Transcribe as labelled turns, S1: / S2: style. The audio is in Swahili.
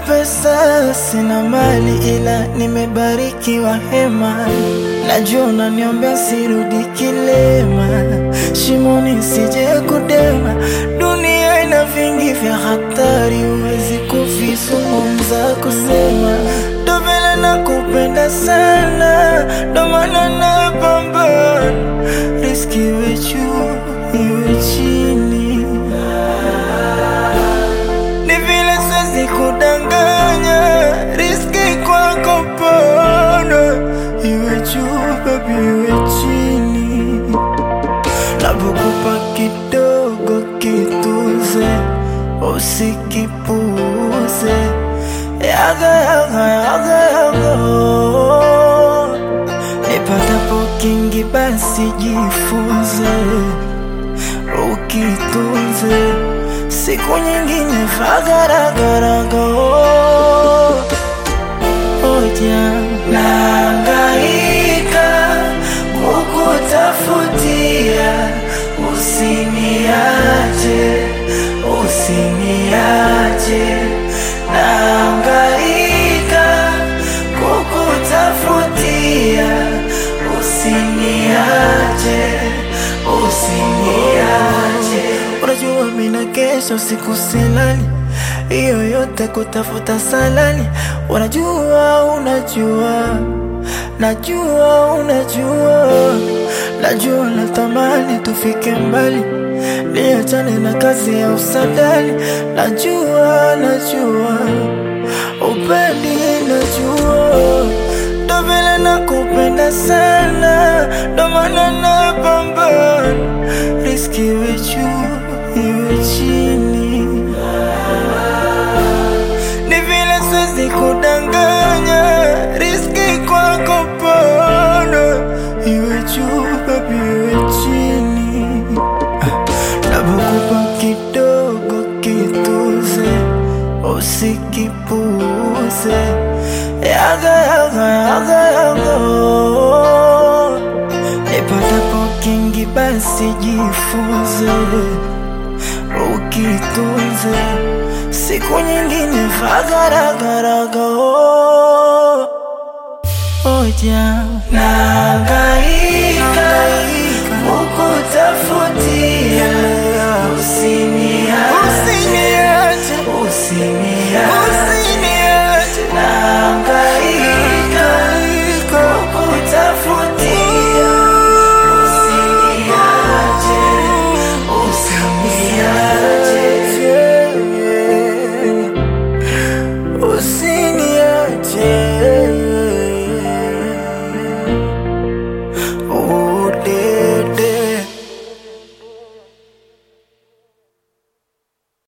S1: pesa, sina mali, ila nimebarikiwa hema. Najua unaniombea sirudi kilema, shimoni sije kudema. Dunia ina vingi vya hatari, huwezi kuvizungumza kusema. Ndo vile nakupenda sana, ndo maana napambana. Riziki iwe juu, iwe chini, ni vile siwezi kudanganya. Riziki kwako pana, iwe juu baby, iwe chini. Napokupa kidogo kituze, usikipuze. Yaga yaga yaga yaga, nipatapo kingi basi jifunze, ukitunze. Siku nyingine fagaragaraga. Oja nahangaika kukutafutia, usiniache, usiniache. Nahangaika kukutafutia, usiniache, usiniache. Unajua mina kesho siku silali, iyo yote kutafuta salani. Unajua, unajua, najua, unajua. Najua natamani tufike mbali, niachane na kazi ya usadali. Najua, najua, upendi, najua. Ndo vile nakupenda sana, ndo maana napambana. Riziki iwe juu, iwe chini, ni vile siwezi kudanganya. Riziki kwako pana, iwe juu baby, iwe chini. Napokupa kidogo kituze, usikipuze. Yaga yaga yaga yaga, nipatapo kingi basi jifunze, ukitunze. Siku nyingine fagaragaraga. Oja nahangaika